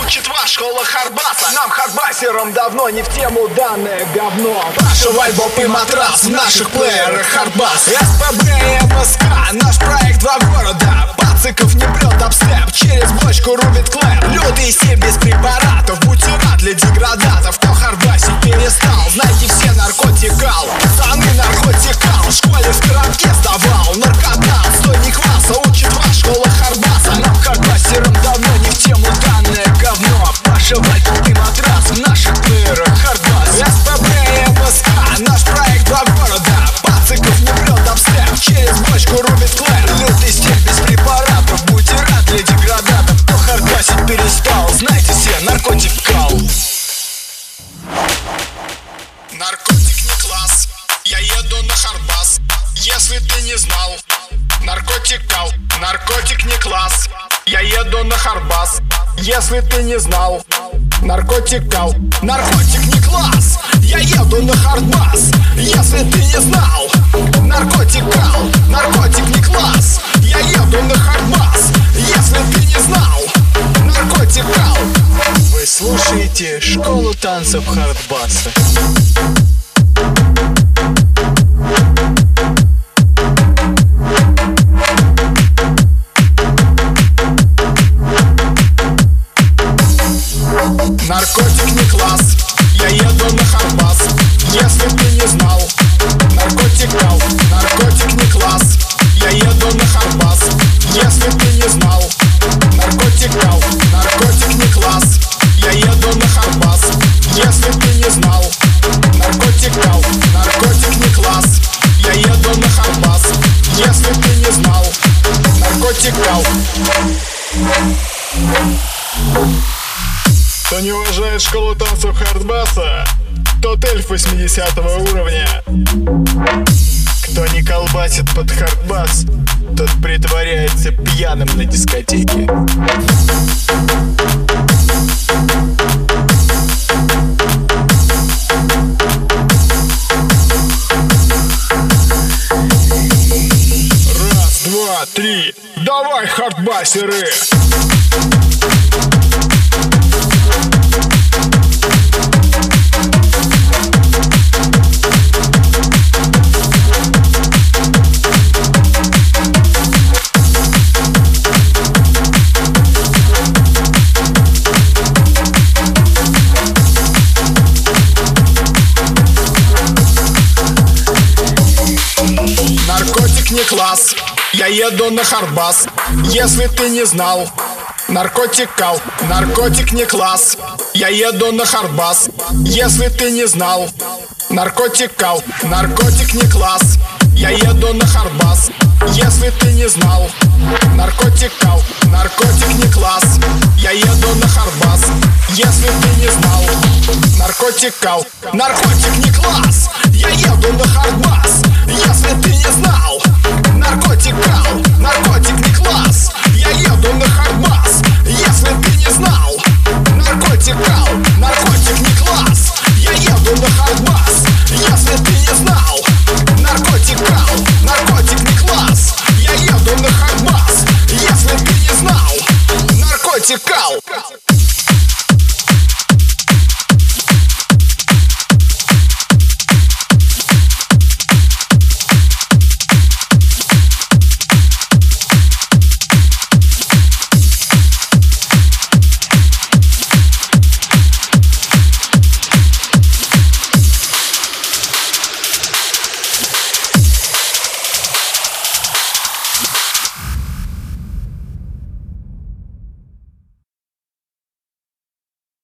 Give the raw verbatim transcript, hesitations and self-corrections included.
учит вас школа Хардбаса. Нам, хардбасерам, давно не в тему данное говно. Ваша вайбоп и матрас в наших плеерах Хардбас. СПБ и МСК, наш проект два города. Пациков не прет апстеп, через бочку рубит клэп. Лютый стиль без препаратов, будьте рад для деградатов. Кто хардбасить перестал, знайте все наркотикал. Пацаны наркотикал, в школе в коробке сдавал. Наркотал, стой не хваса, учит вас школа Хардбаса. Нам, хардбасерам, давно не в тему данное говно. Паша вайбоп и матрас в наших плеерах Хардбас. СПБ и МСК, наш проект два города. Пациков не прет апстеп, через бочку рубит клэп. Лютый стиль без препаратов, будьте рад для деградатов. Кто хардбасить перестал, знайте все наркотикал. Наркотик не класс, я еду на Хардбас. Если ты не знал, наркотикал. Наркотик не класс, я еду на Хардбас. Если ты не знал, наркотикал. Наркотик не класс, я еду на Хардбас. Если ты не знал, наркотикал. Наркотик не класс, я еду на Хардбас. Если ты не знал, наркотикал. Вы слушаете школу танцев Хардбаса. Наркотик не класс, я еду на Хардбас. Если ты не знал, наркотикал. Наркотик не класс, я еду на Хардбас. Если ты не знал, наркотикал. Наркотик не класс, я еду на Хардбас. Если ты не знал, наркотикал. Наркотик не класс, я еду на Хардбас. Если ты не знал, наркотикал. Кто не уважает школу танцев Хардбаса, тот эльф восьмидесятого уровня. Кто не колбасит под Хардбас, тот притворяется пьяным на дискотеке. Раз, два, три, давай, хардбасеры! Наркотик не класс, я еду на Хардбас. Если ты не знал, наркотикал. Наркотик не класс, я еду на Хардбас. Если ты не знал, наркотикал. Наркотик не класс, я еду на Хардбас. Если ты не знал, наркотикал. Наркотик не класс, я еду на Хардбас. Если ты не знал, наркотикал. Наркотик не класс, я еду на Хардбас. Если ты не знал, наркотикал. Наркотик не класс, я еду на Хардбас. Если ты не знал, наркотикал. Наркотик не класс, я еду на Хардбас. Если ты не знал, наркотикал. Наркотик не класс, я еду на Хардбас. Если ты не знал, наркотикал.